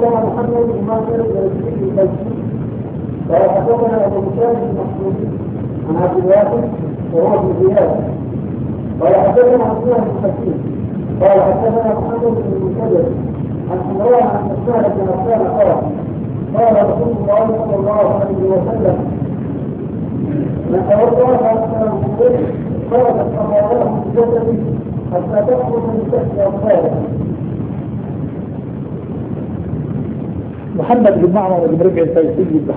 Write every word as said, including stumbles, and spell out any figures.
حدثنا محمد بن ماجر الزيدي البيتي قال حدثنا ابو مسلم المخزومي عن عبد الواحد وهو ابن زياد قال حدثنا عثمان بن حكيم قال حدثنا محمد بن المنكدر عن عمران عن عثمان بن عفان قال قال رسول الله صلى الله عليه وسلم من توضا فاكثر الوضوء خرجت خطاياه من جسده حتى تخرج من تحت اظفاره. محمد بن معمر بن ربيع الفيسي